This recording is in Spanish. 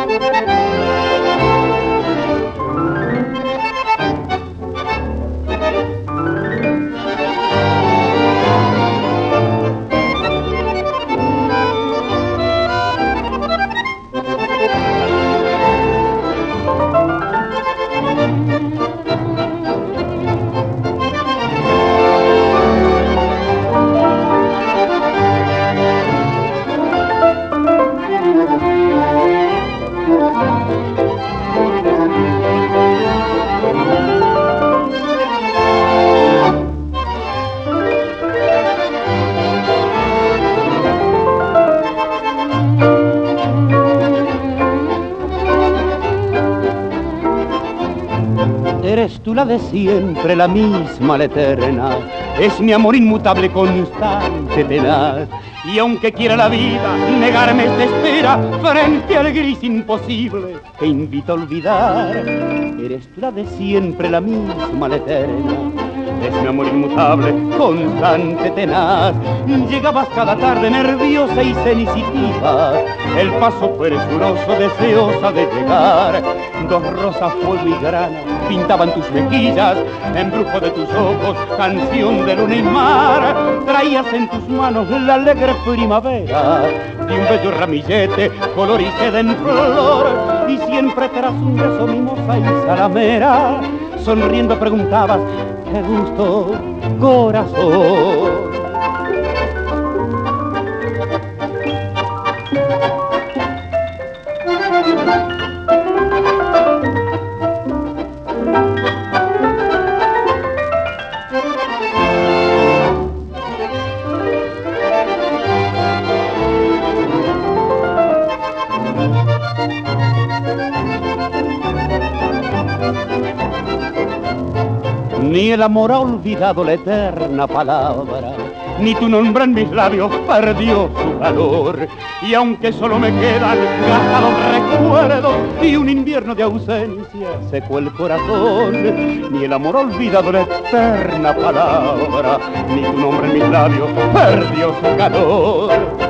Eres tú la de siempre, la misma, la eterna. Es mi amor inmutable, constante, tenaz. Y aunque quiera la vida negarme esta espera frente al gris imposible que invita a olvidar, eres tú la de siempre, la misma, la eterna. Es mi amor inmutable, constante, tenaz. Llegabas cada tarde nerviosa y sensitiva, el paso presuroso, deseosa de llegar. Dos rosas, fuego y grana pintaban tus mejillas, embrujo de tus ojos, canción de luna y mar. Traías en tus manos la alegre primavera de un bello ramillete, color y seda en flor. Y siempre tras un beso mimosa y salamera, sonriendo preguntabas: qué gusto, corazón. Ni el amor ha olvidado la eterna palabra, ni tu nombre en mis labios perdió su valor. Y aunque solo me quedan gastados recuerdos y un invierno de ausencia secó el corazón, ni el amor ha olvidado la eterna palabra, ni tu nombre en mis labios perdió su calor.